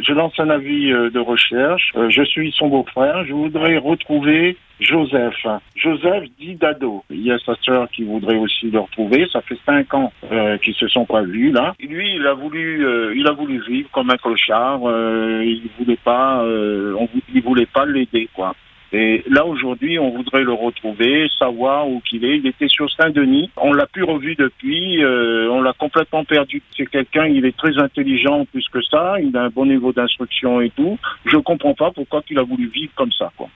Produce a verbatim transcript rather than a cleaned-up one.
je lance un avis euh, de recherche. Euh, je suis son beau-frère. Je voudrais retrouver Joseph. Joseph dit Dado. Il y a sa sœur qui voudrait aussi le retrouver. Ça fait cinq ans euh, qu'ils se sont pas vus là. Et lui, il a voulu, euh, il a voulu vivre comme un clochard. Euh, il voulait pas, euh, on, il voulait pas l'aider quoi. Et là, aujourd'hui, on voudrait le retrouver, savoir où qu'il est. Il était sur Saint-Denis. On l'a plus revu depuis. Euh, on l'a complètement perdu. C'est quelqu'un, il est très intelligent plus que ça. Il a un bon niveau d'instruction et tout. Je comprends pas pourquoi il a voulu vivre comme ça, quoi.